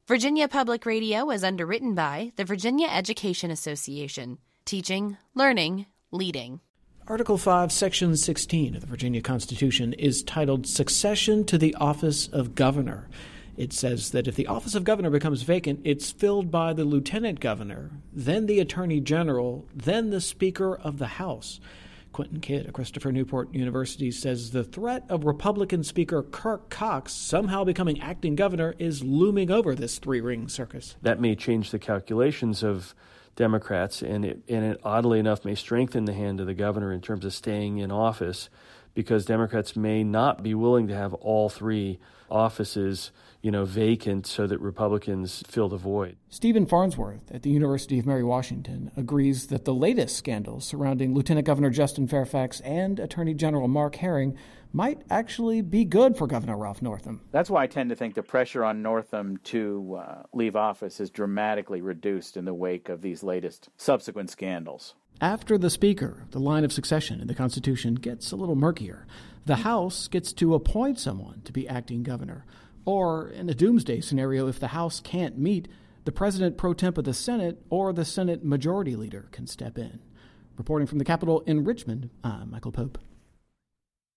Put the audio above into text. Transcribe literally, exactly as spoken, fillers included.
Virginia Public Radio is underwritten by the Virginia Education Association, teaching, learning, leading. Article five, Section sixteen of the Virginia Constitution is titled Succession to the Office of Governor. It says that if the office of governor becomes vacant, it's filled by the lieutenant governor, then the attorney general, then the Speaker of the House. Quentin Kidd of Christopher Newport University says the threat of Republican Speaker Kirk Cox somehow becoming acting governor is looming over this three-ring circus. That may change the calculations of Democrats, and it, and it oddly enough may strengthen the hand of the governor in terms of staying in office, because Democrats may not be willing to have all three offices, you know, vacant so that Republicans fill the void. Stephen Farnsworth at the University of Mary Washington agrees that the latest scandals surrounding Lieutenant Governor Justin Fairfax and Attorney General Mark Herring might actually be good for Governor Ralph Northam. That's why I tend to think the pressure on Northam to uh, leave office is dramatically reduced in the wake of these latest subsequent scandals. After the Speaker, the line of succession in the Constitution gets a little murkier. The House gets to appoint someone to be acting governor. Or, in a doomsday scenario, if the House can't meet, the President pro temp of the Senate or the Senate Majority Leader can step in. Reporting from the Capitol in Richmond, I'm Michael Pope.